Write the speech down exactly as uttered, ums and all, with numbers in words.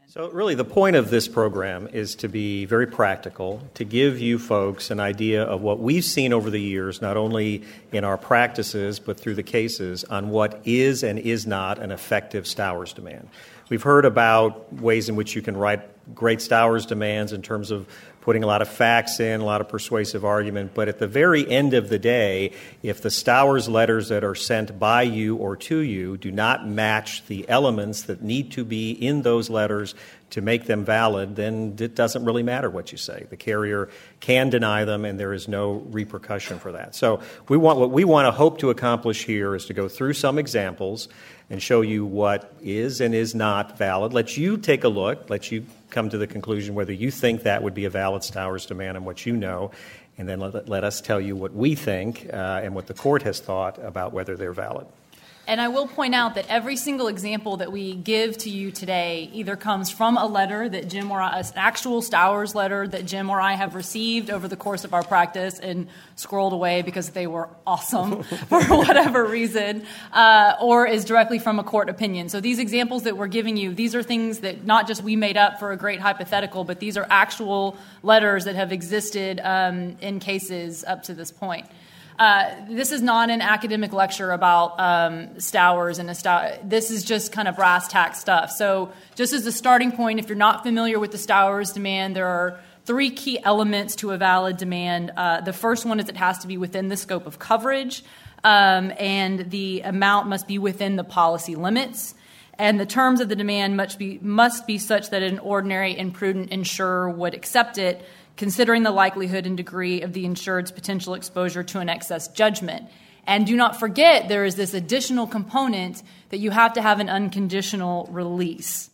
So really the point of this program is to be very practical, to give you folks an idea of what we've seen over the years, not only in our practices but through the cases, on what is and is not an effective Stowers demand. We've heard about ways in which you can write great Stowers demands in terms of putting a lot of facts in, a lot of persuasive argument, but at the very end of the day, if the Stowers letters that are sent by you or to you do not match the elements that need to be in those letters to make them valid, then it doesn't really matter what you say. The carrier can deny them, and there is no repercussion for that. So we want what we want to hope to accomplish here is to go through some examples and show you what is and is not valid. Let you take a look. Let you come to the conclusion whether you think that would be a valid Stowers demand and what you know, and then let, let us tell you what we think uh, and what the court has thought about whether they're valid. And I will point out that every single example that we give to you today either comes from a letter that Jim or I, an actual Stowers letter that Jim or I have received over the course of our practice and scrolled away because they were awesome for whatever reason, uh, or is directly from a court opinion. So these examples that we're giving you, these are things that not just we made up for a great hypothetical, but these are actual letters that have existed um, in cases up to this point. Uh, this is not an academic lecture about um, Stowers and a Stow- this is just kind of brass tack stuff. So just as a starting point, if you're not familiar with the Stowers demand, there are three key elements to a valid demand. Uh, the first one is it has to be within the scope of coverage, um, and the amount must be within the policy limits. And the terms of the demand must be, must be such that an ordinary and prudent insurer would accept it, considering the likelihood and degree of the insured's potential exposure to an excess judgment. And do not forget, there is this additional component that you have to have an unconditional release.